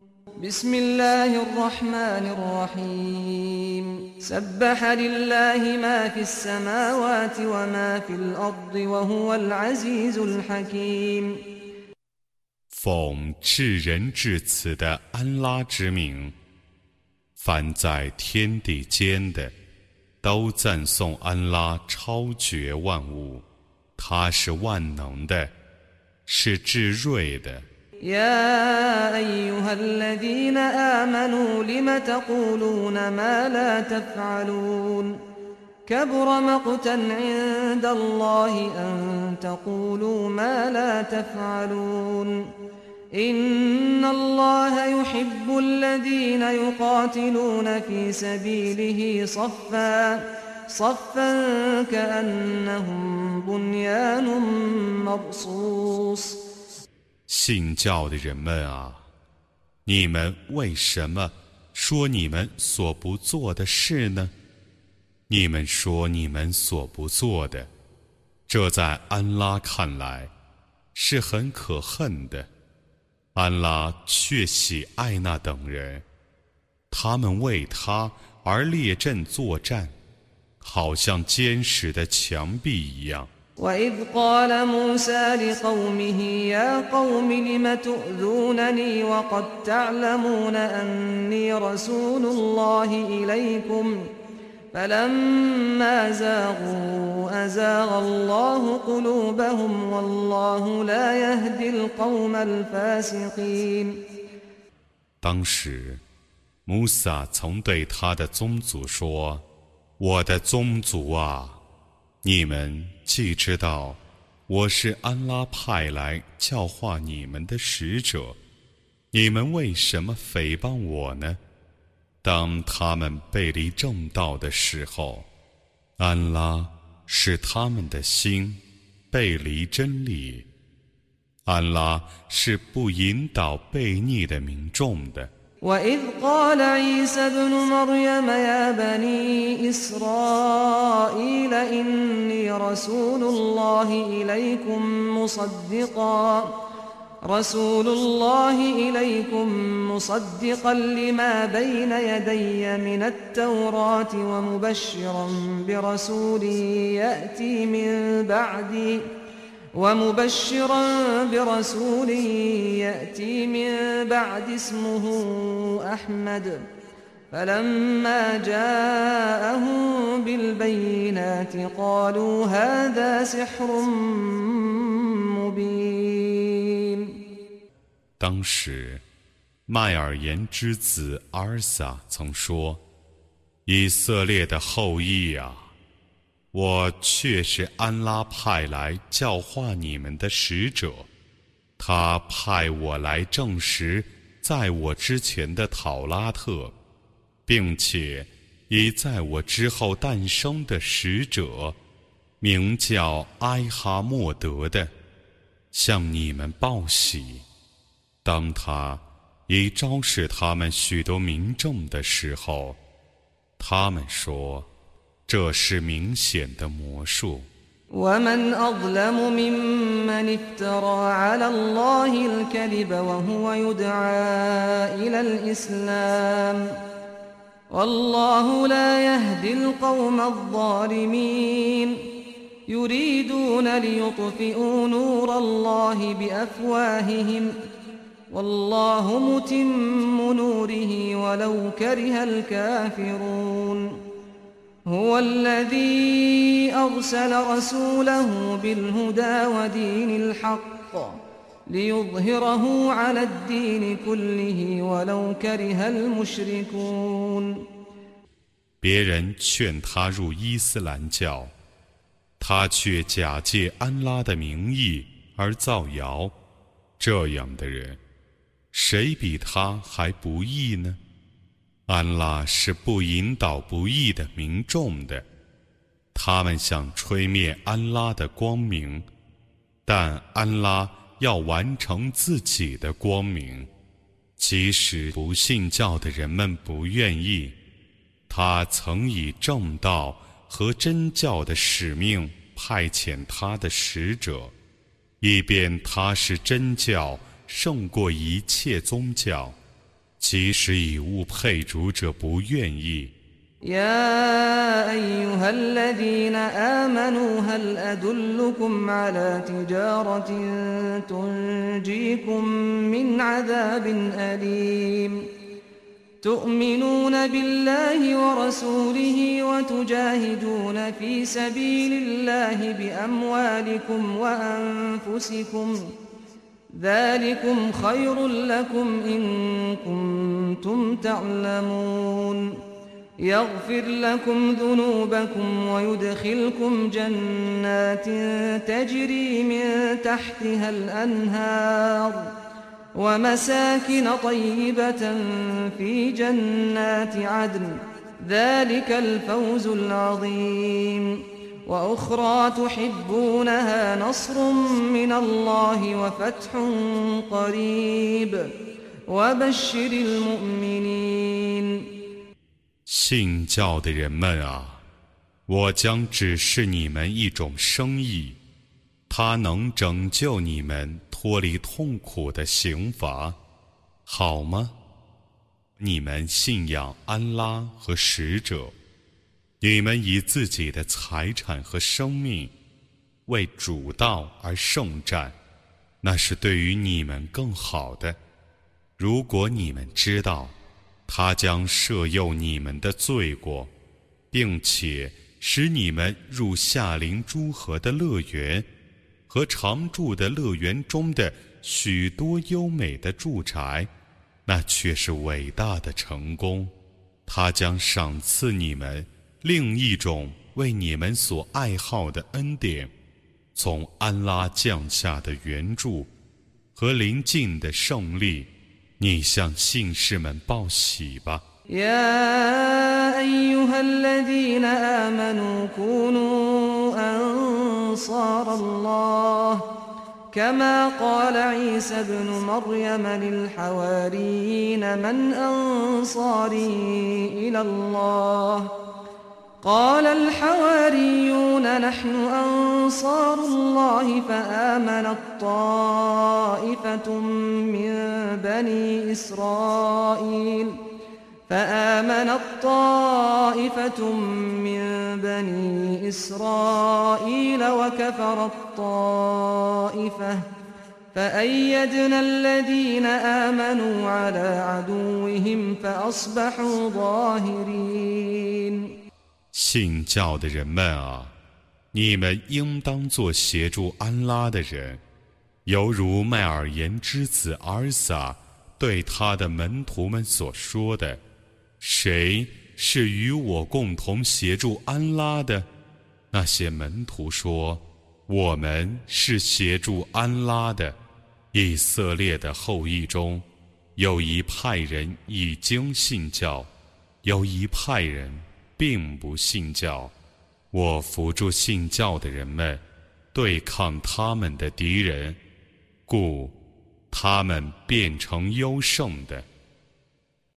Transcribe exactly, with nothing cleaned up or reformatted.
بسم الله الرحمن الرحيم سبح لله ما في السماوات وما في الأرض وهو العزيز الحكيم 奉至仁至慈的安拉之名，凡在天地间的，都赞颂安拉超绝万物，他是万能的，是至睿的。 يا أيها الذين آمنوا لم تقولون ما لا تفعلون كبر مقتا عند الله أن تقولوا ما لا تفعلون إن الله يحب الذين يقاتلون في سبيله صفا صفا كأنهم بنيان مرصوص 信教的人们啊，你们为什么说你们所不做的事呢？你们说你们所不做的，这在安拉看来是很可恨的。安拉却喜爱那等人，他们为他而列阵作战，好像坚实的墙壁一样。 وإذ قال موسى لقومه يا قوم لم تؤذونني وقد تعلمون أني رسول الله إليكم فلما زاغوا أزاغ الله قلوبهم والله لا يهدي القوم الفاسقين 当时穆萨曾对他的宗族说，我的宗族啊，你们既知道我是安拉派来教化你们的使者，你们为什么诽谤我呢？当他们背离正道的时候，安拉使他们的心背离真理。安拉是不引导悖逆的民众的。 وإذ قال عيسى ابن مريم يا بني إسرائيل إني رسول الله إليكم مصدقا رسول الله إليكم مصدقا لما بين يدي من التوراة ومبشرا برسول يأتي من بعدي ومبشرا برسول يأتي من بعد اسمه أحمد فلما جاءهم بالبينات قالوا هذا سحر مبين 当时麦尔言之子阿尔撒曾说，以色列的后裔啊，我却是安拉派来教化你们的使者，他派我来证实在我之前的讨拉特，并且以在我之后诞生的使者，名叫埃哈默德的，向你们报喜。当他已昭示他们许多民众的时候，他们说，这是明显的魔术。 ومن أظلم ممن افترى على الله الكذب وهو يدعى إلى الإسلام والله لا يهدي القوم الظالمين يريدون ليطفئوا نور الله بأفواههم والله متم نوره ولو كره الكافرون هو الذي أرسل رسوله بالهدى ودين الحق ليظهره على الدين كله ولو كره المشركون 别人劝他入伊斯兰教，他却假借安拉的名义而造谣，这样的人，谁比他还不义呢？安拉是不引导不义的民众的，他们想吹灭安拉的光明，但安拉要完成自己的光明，即使不信教的人们不愿意，他曾以正道和真教的使命派遣他的使者，以便他是真教胜过一切宗教， 即使以物配主者不愿意。 يا أيها الذين آمنوا هل أدلكم على تجارة تنجيكم من عذاب أليم تؤمنون بالله ورسوله وتجاهدون في سبيل الله بأموالكم وأنفسكم ذلكم خير لكم إن كنتم تعلمون يغفر لكم ذنوبكم ويدخلكم جنات تجري من تحتها الأنهار ومساكن طيبة في جنات عدن ذلك الفوز العظيم وأخرى تحبونها نصر من الله وفتح قريب وبشر المؤمنين。 信教的人们啊，我将指示你们一种生意，它能拯救你们脱离痛苦的刑罚，好吗？你们信仰安拉和使者，你们以自己的财产和生命为主道而圣战，那是对于你们更好的。如果你们知道他将赦宥你们的罪过，并且使你们入夏灵诸河的乐园和常住的乐园中的许多优美的住宅，那却是伟大的成功。他将赏赐你们另一种为你们所爱好的恩典，从安拉降下的援助和临近的胜利。你向信士们报喜吧。 يا أيها الذين آمنوا كونوا أنصار الله كما قال عيسى ابن مريم للحواريين من أنصاري إلى الله قال الحواريون نحن أنصار الله فآمنت طائفة من بني إسرائيل فآمنت طائفة من بني إسرائيل وكفرت طائفة فأيدنا الذين آمنوا على عدوهم فأصبحوا ظاهرين。 信教的人们啊，你们应当做协助安拉的人，犹如麦尔言之子阿尔撒对他的门徒们所说的：谁是与我共同协助安拉的？那些门徒说：我们是协助安拉的。以色列的后裔中，有一派人已经信教，有一派人并不信教。我扶助信教的人们，对抗他们的敌人，故他们变成优胜的。